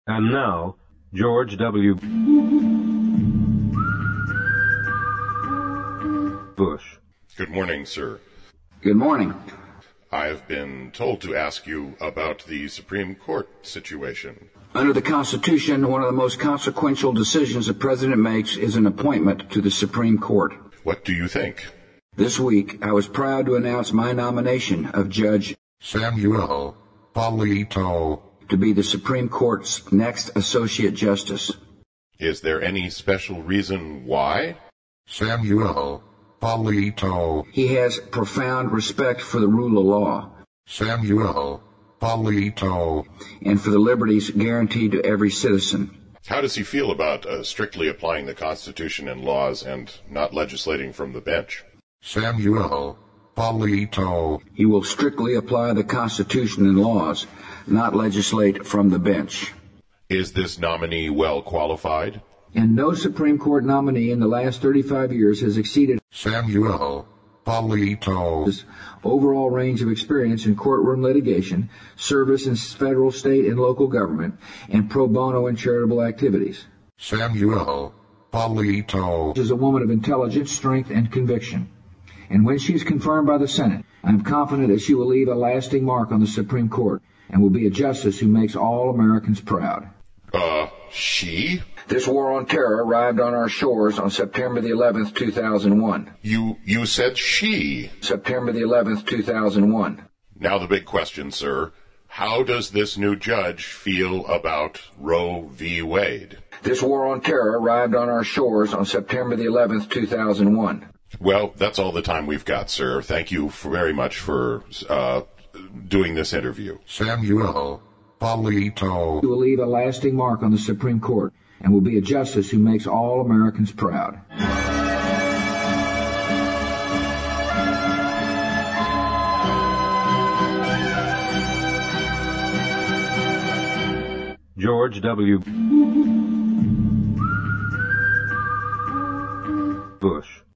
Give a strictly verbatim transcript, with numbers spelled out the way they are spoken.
And now, George W. Bush. Good morning, sir. Good morning. I've been told to ask you about the Supreme Court situation. Under the Constitution, one of the most consequential decisions the President makes is an appointment to the Supreme Court. What do you think? This week, I was proud to announce my nomination of Judge Samuel Alito to be the Supreme Court's next Associate Justice. Is there any special reason why? Samuel Alito. He has profound respect for the rule of law. Samuel Alito. And for the liberties guaranteed to every citizen. How does he feel about uh, strictly applying the Constitution and laws and not legislating from the bench? Samuel Alito. He will strictly apply the Constitution and laws, not legislate from the bench. Is this nominee well qualified? And no Supreme Court nominee in the last thirty-five years has exceeded Samuel Alito. his overall range of experience in courtroom litigation, service in federal, state, and local government, and pro bono and charitable activities. Samuel Alito. She is a woman of intelligence, strength, and conviction. And when she is confirmed by the Senate, I am confident that she will leave a lasting mark on the Supreme Court and will be a justice who makes all Americans proud. Uh, she? This war on terror arrived on our shores on September the eleventh, two thousand one. You, you said she. September the eleventh, two thousand one. Now the big question, sir. How does this new judge feel about Roe v. Wade? This war on terror arrived on our shores on September the eleventh, two thousand one. Well, that's all the time we've got, sir. Thank you for very much for uh, doing this interview. Samuel Alito. He will leave a lasting mark on the Supreme Court and will be a justice who makes all Americans proud. George W. Bush.